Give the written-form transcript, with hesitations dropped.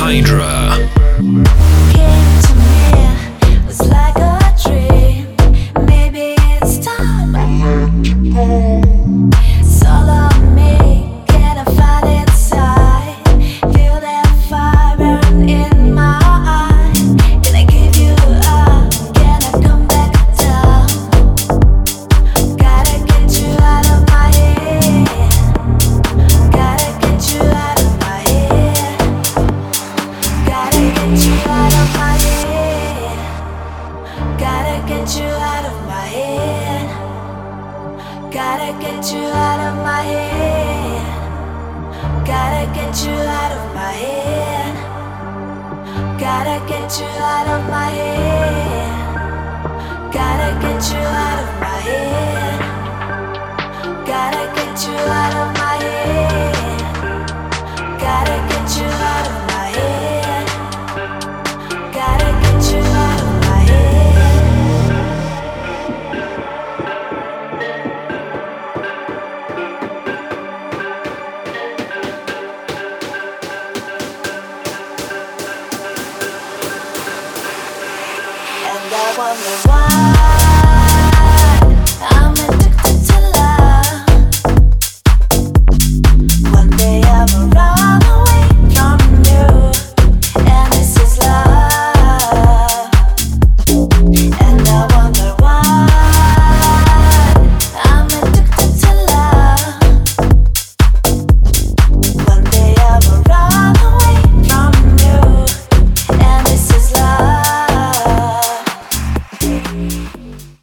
Hydra. Came to me, was like a dream. Maybe it's time I let you go. It's all on me, can I find inside? Feel that fire burn in my eyes. Can I give you up? Can I come back down? Gotta get you out of my head. Gotta get you out of my head. Gotta get you out of my head. Gotta get you out of my head. Gotta get you out of my head. Gotta get you out of my head. Gotta get you out of my head. Gotta get you out of my head. Gotta get you out of my head. Gotta get you out of my head. Gotta get you out of my head. And I wonder why.